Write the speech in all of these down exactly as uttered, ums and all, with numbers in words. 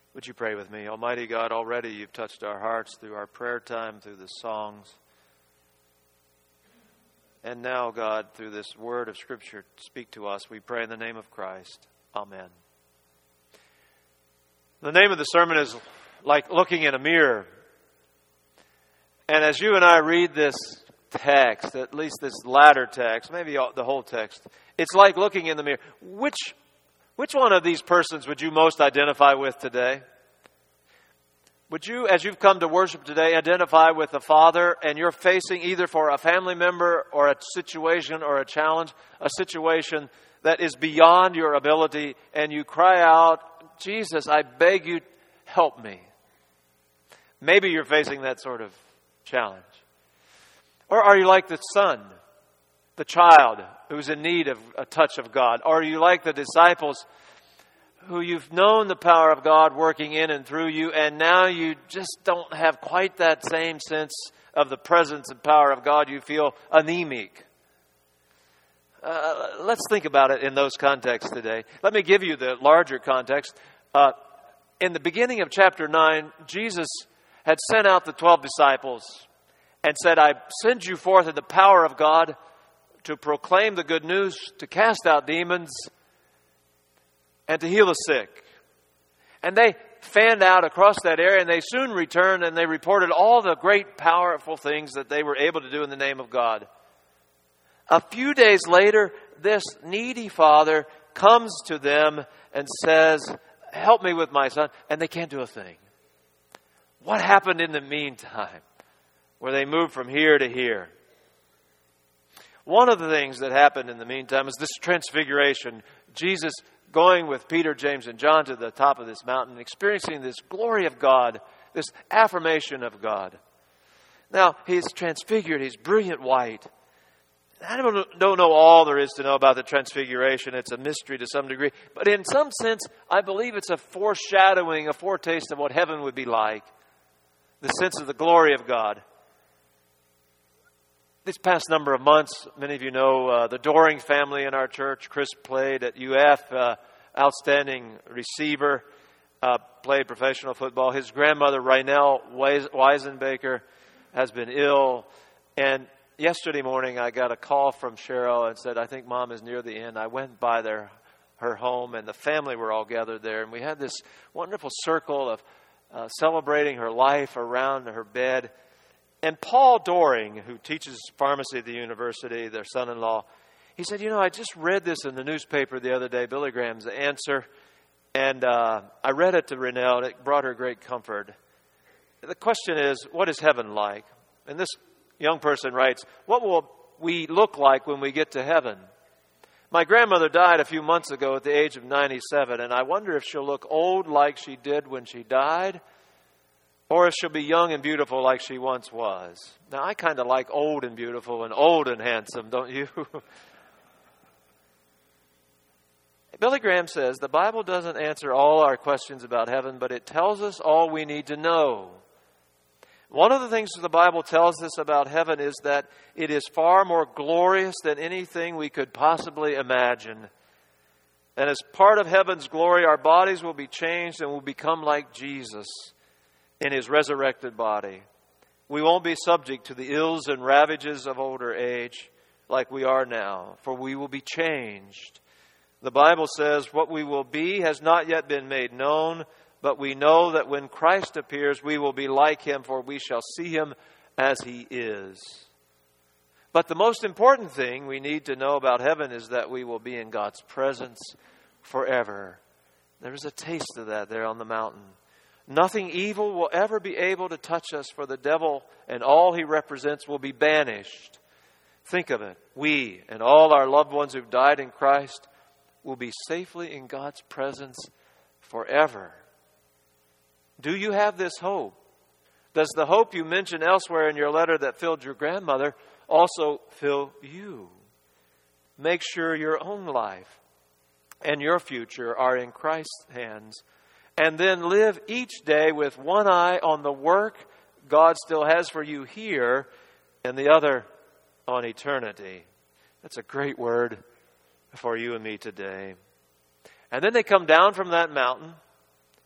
Would you pray with me? Almighty God, already you've touched our hearts through our prayer time, through the songs. And now, God, through this word of Scripture, speak to us. We pray in the name of Christ. Amen. The name of the sermon is Like Looking in a Mirror. And as you and I read this text, at least this latter text, maybe the whole text, it's like looking in the mirror. Which Which one of these persons would you most identify with today? Would you, as you've come to worship today, identify with the Father and you're facing either for a family member or a situation or a challenge, a situation that is beyond your ability, and you cry out, Jesus, I beg you, help me. Maybe you're facing that sort of challenge. Or are you like the son, the child who's in need of a touch of God? Or are you like the disciples who you've known the power of God working in and through you, and now you just don't have quite that same sense of the presence and power of God? You feel anemic. Uh, let's think about it in those contexts today. Let me give you the larger context. Uh, in the beginning of chapter nine, Jesus had sent out the twelve disciples and said, I send you forth in the power of God to proclaim the good news, to cast out demons, and to heal the sick. And they fanned out across that area, and they soon returned, and they reported all the great, powerful things that they were able to do in the name of God. A few days later, this needy father comes to them and says, help me with my son, and they can't do a thing. What happened in the meantime, where they moved from here to here? One of the things that happened in the meantime is this transfiguration. Jesus going with Peter, James, and John to the top of this mountain, experiencing this glory of God, this affirmation of God. Now, he's transfigured. He's brilliant white. I don't, don't know all there is to know about the transfiguration. It's a mystery to some degree. But in some sense, I believe it's a foreshadowing, a foretaste of what heaven would be like. The sense of the glory of God. This past number of months, many of you know uh, the Doring family in our church. Chris played at U F, uh, outstanding receiver, uh, played professional football. His grandmother, Rainelle Weisenbaker, has been ill. And yesterday morning, I got a call from Cheryl and said, I think Mom is near the end. I went by their, her home, and the family were all gathered there. And we had this wonderful circle of uh, celebrating her life around her bed. And Paul Doring, who teaches pharmacy at the university, their son-in-law, he said, you know, I just read this in the newspaper the other day, Billy Graham's answer, and uh, I read it to Renelle, and it brought her great comfort. The question is, what is heaven like? And this young person writes, what will we look like when we get to heaven? My grandmother died a few months ago at the age of ninety-seven, and I wonder if she'll look old like she did when she died, or if she'll be young and beautiful like she once was. Now, I kind of like old and beautiful and old and handsome, don't you? Billy Graham says, the Bible doesn't answer all our questions about heaven, but it tells us all we need to know. One of the things the Bible tells us about heaven is that it is far more glorious than anything we could possibly imagine. And as part of heaven's glory, our bodies will be changed and will become like Jesus in his resurrected body. We won't be subject to the ills and ravages of older age like we are now, for we will be changed. The Bible says what we will be has not yet been made known, but we know that when Christ appears, we will be like him, for we shall see him as he is. But the most important thing we need to know about heaven is that we will be in God's presence forever. There's a taste of that there on the mountain. Nothing evil will ever be able to touch us, for the devil and all he represents will be banished. Think of it. We and all our loved ones who've died in Christ will be safely in God's presence forever. Do you have this hope? Does the hope you mention elsewhere in your letter that filled your grandmother also fill you? Make sure your own life and your future are in Christ's hands. And then live each day with one eye on the work God still has for you here and the other on eternity. That's a great word for you and me today. And then they come down from that mountain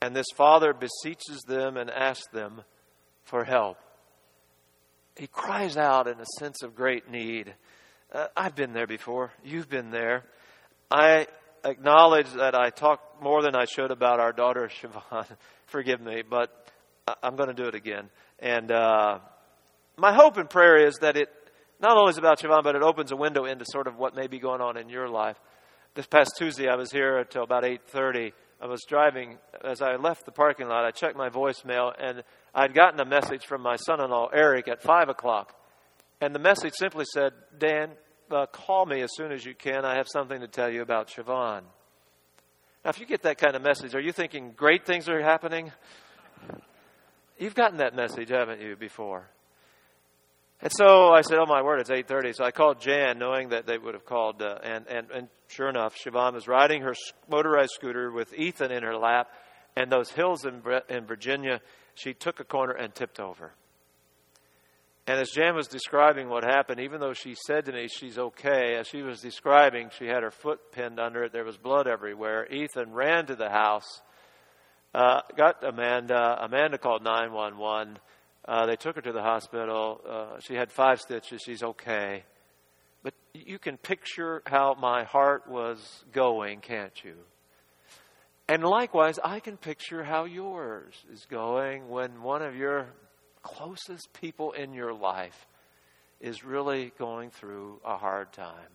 And this father beseeches them and asks them for help. He cries out in a sense of great need. Uh, I've been there before. You've been there. I acknowledge that I talk more than I should about our daughter, Siobhan. Forgive me, but I'm going to do it again. And uh, my hope and prayer is that it not only is about Siobhan, but it opens a window into sort of what may be going on in your life. This past Tuesday, I was here until about eight thirty. I was driving. As I left the parking lot, I checked my voicemail, and I'd gotten a message from my son-in-law, Eric, at five o'clock. And the message simply said, Dan, uh, call me as soon as you can. I have something to tell you about Siobhan. Now, if you get that kind of message, are you thinking great things are happening? You've gotten that message, haven't you, before? And so I said, oh, my word, it's eight thirty. So I called Jan, knowing that they would have called. Uh, and, and, and sure enough, Siobhan was riding her motorized scooter with Ethan in her lap. And those hills in, in Virginia, she took a corner and tipped over. And as Jan was describing what happened, even though she said to me she's okay, as she was describing, she had her foot pinned under it. There was blood everywhere. Ethan ran to the house, uh, got Amanda. Amanda called nine one one. Uh, they took her to the hospital. Uh, she had five stitches. She's okay. But you can picture how my heart was going, can't you? And likewise, I can picture how yours is going when one of your closest people in your life is really going through a hard time.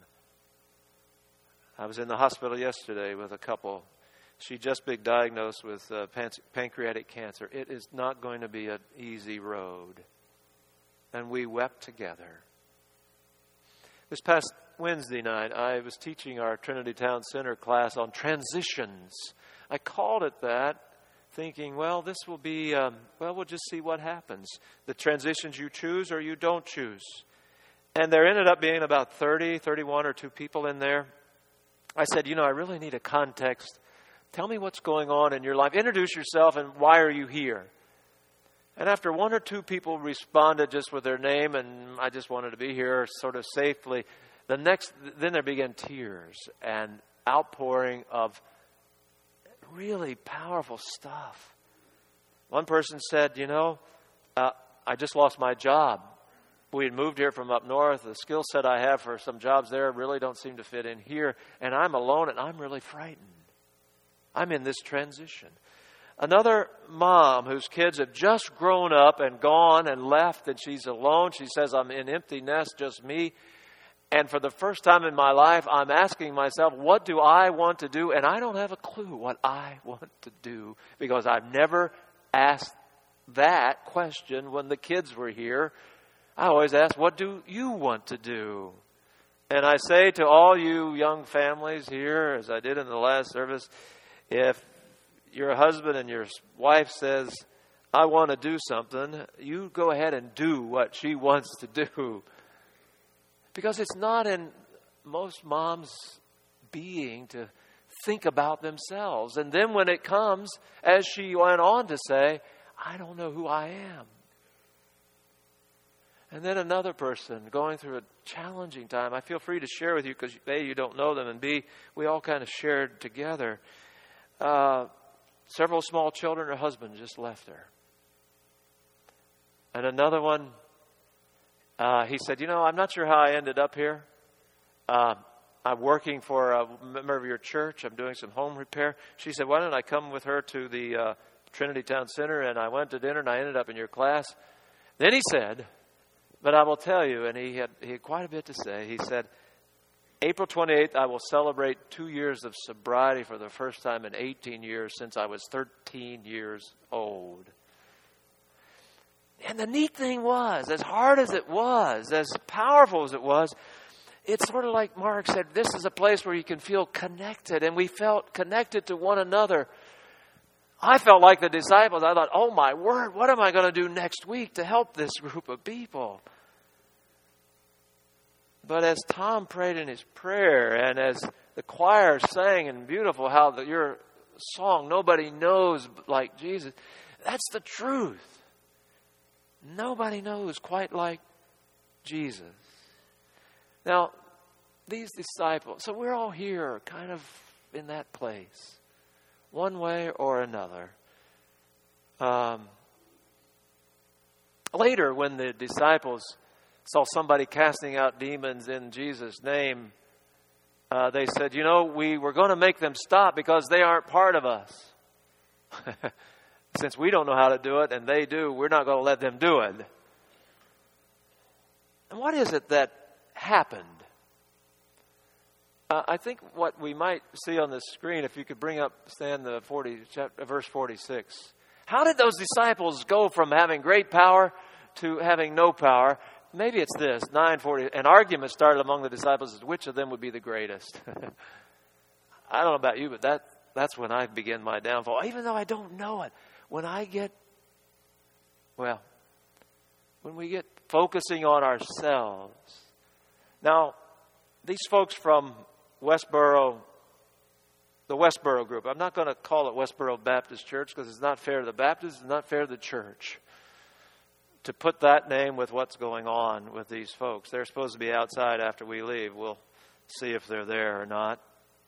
I was in the hospital yesterday with a couple. She just been diagnosed with uh, pan- pancreatic cancer. It is not going to be an easy road. And we wept together. This past Wednesday night, I was teaching our Trinity Town Center class on transitions. I called it that, thinking, well, this will be, um, well, we'll just see what happens. The transitions you choose or you don't choose. And there ended up being about thirty, thirty-one or two people in there. I said, you know, I really need a context. Tell me what's going on in your life. Introduce yourself and why are you here? And after one or two people responded just with their name and I just wanted to be here sort of safely, the next, then there began tears and outpouring of really powerful stuff. One person said, you know, uh, I just lost my job. We had moved here from up north. The skill set I have for some jobs there really don't seem to fit in here. And I'm alone and I'm really frightened. I'm in this transition. Another mom whose kids have just grown up and gone and left, and she's alone. She says, I'm in empty nest, just me. And for the first time in my life, I'm asking myself, what do I want to do? And I don't have a clue what I want to do because I've never asked that question when the kids were here. I always ask, what do you want to do? And I say to all you young families here, as I did in the last service, if your husband and your wife says, I want to do something, you go ahead and do what she wants to do. Because it's not in most moms' being to think about themselves. And then when it comes, as she went on to say, I don't know who I am. And then another person going through a challenging time. I feel free to share with you because A, you don't know them, and B, we all kind of shared together. Uh, several small children, her husband just left her. And another one, uh, he said, you know, I'm not sure how I ended up here. Uh, I'm working for a member of your church. I'm doing some home repair. She said, why don't I come with her to the uh, Trinity Town Center? And I went to dinner and I ended up in your class. Then he said, but I will tell you, and he had, he had quite a bit to say. He said, April twenty-eighth, I will celebrate two years of sobriety for the first time in eighteen years since I was thirteen years old. And the neat thing was, as hard as it was, as powerful as it was, it's sort of like Mark said, this is a place where you can feel connected. And we felt connected to one another. I felt like the disciples. I thought, oh my word, what am I going to do next week to help this group of people? But as Tom prayed in his prayer, and as the choir sang, and beautiful how the, your song, nobody knows like Jesus, that's the truth. Nobody knows quite like Jesus. Now, these disciples, so we're all here kind of in that place, one way or another. Um, later, when the disciples saw somebody casting out demons in Jesus' name, uh, they said, you know, we were going to make them stop because they aren't part of us. Since we don't know how to do it and they do, we're not going to let them do it. And what is it that happened? Uh, I think what we might see on the screen, if you could bring up, stand the forty, chapter, verse forty-six. How did those disciples go from having great power to having no power? Maybe it's this, nine forty. An argument started among the disciples as to which of them would be the greatest. I don't know about you, but that that's when I begin my downfall. Even though I don't know it. When I get, well, when we get focusing on ourselves. Now, these folks from Westboro, the Westboro group, I'm not going to call it Westboro Baptist Church because it's not fair to the Baptists, it's not fair to the church to put that name with what's going on with these folks. They're supposed to be outside after we leave. We'll see if they're there or not.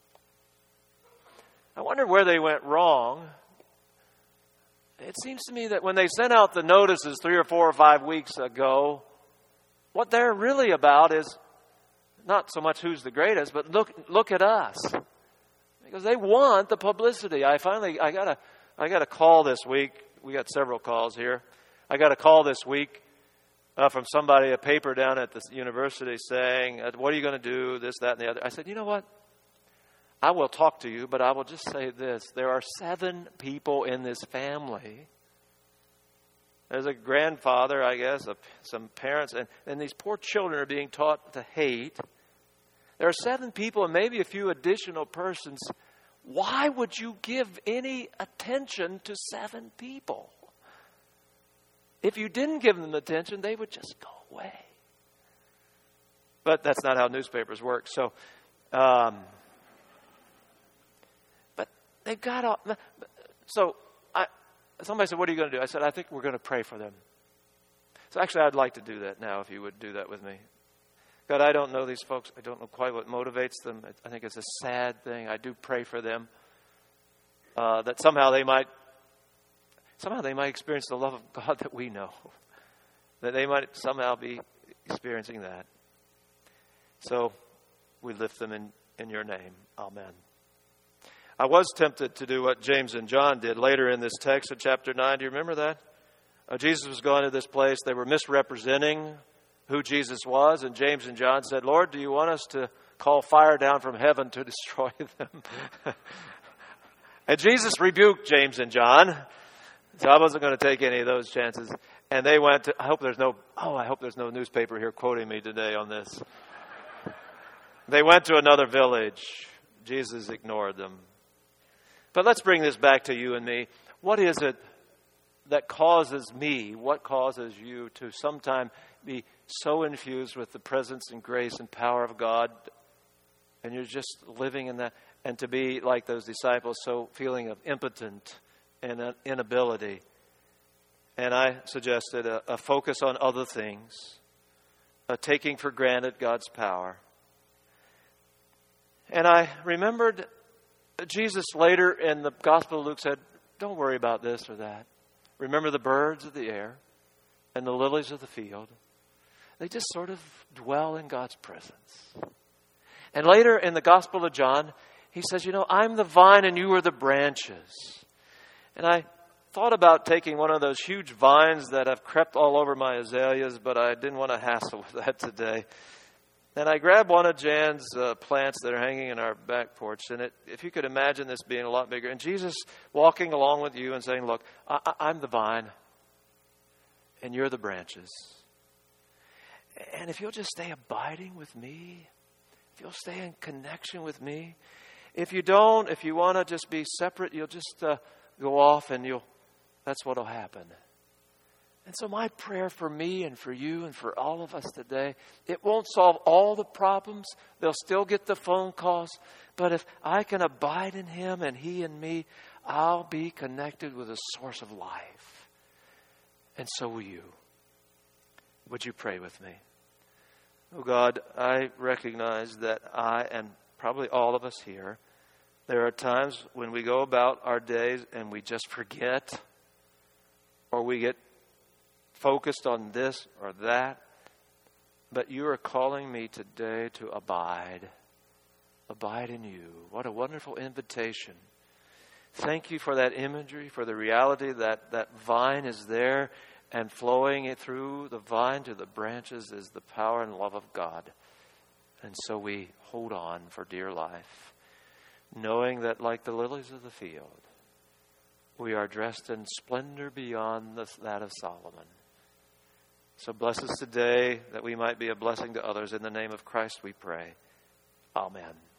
I wonder where they went wrong. It seems to me that when they sent out the notices three or four or five weeks ago, what they're really about is not so much who's the greatest, but look look at us. Because they want the publicity. I finally, I got a, I got a call this week. We got several calls here. I got a call this week uh, from somebody, a paper down at the university saying, what are you going to do, this, that, and the other. I said, you know what? I will talk to you, but I will just say this. There are seven people in this family. There's a grandfather, I guess, a, some parents, and, and these poor children are being taught to hate. There are seven people and maybe a few additional persons. Why would you give any attention to seven people? If you didn't give them attention, they would just go away. But that's not how newspapers work. So, um, but they've got all. So, I, somebody said, "What are you going to do?" I said, "I think we're going to pray for them." So, actually, I'd like to do that now. If you would do that with me. God, I don't know these folks. I don't know quite what motivates them. I think it's a sad thing. I do pray for them uh, that somehow they might, somehow they might experience the love of God that we know. That they might somehow be experiencing that. So we lift them in, in your name. Amen. I was tempted to do what James and John did later in this text in chapter nine. Do you remember that? Uh, Jesus was going to this place. They were misrepresenting who Jesus was, and James and John said, Lord, do you want us to call fire down from heaven to destroy them? And Jesus rebuked James and John, so I wasn't going to take any of those chances. And they went to, I hope there's no, oh, I hope there's no newspaper here quoting me today on this. They went to another village. Jesus ignored them. But let's bring this back to you and me. What is it that causes me, what causes you to sometime be so infused with the presence and grace and power of God, and you're just living in that, and to be like those disciples, so feeling of impotent and inability? And I suggested a, a focus on other things, a taking for granted God's power. And I remembered Jesus later in the Gospel of Luke said, don't worry about this or that. Remember the birds of the air and the lilies of the field. They just sort of dwell in God's presence. And later in the Gospel of John, he says, you know, I'm the vine and you are the branches. And I thought about taking one of those huge vines that have crept all over my azaleas, but I didn't want to hassle with that today. And I grabbed one of Jan's uh, plants that are hanging in our back porch. And it, if you could imagine this being a lot bigger. And Jesus walking along with you and saying, look, I, I, I'm the vine and you're the branches. And if you'll just stay abiding with me, if you'll stay in connection with me, if you don't, if you want to just be separate, you'll just uh, go off and you'll, that's what will happen. And so my prayer for me and for you and for all of us today, it won't solve all the problems. They'll still get the phone calls. But if I can abide in Him and He in me, I'll be connected with a source of life. And so will you. Would you pray with me? Oh God, I recognize that I, and probably all of us here, there are times when we go about our days and we just forget. or we get focused on this or that. But you are calling me today to abide. Abide in you. What a wonderful invitation. Thank you for that imagery, for the reality that that vine is there, and flowing it through the vine to the branches is the power and love of God. And so we hold on for dear life, knowing that like the lilies of the field, we are dressed in splendor beyond the, that of Solomon. So bless us today that we might be a blessing to others. In the name of Christ we pray. Amen.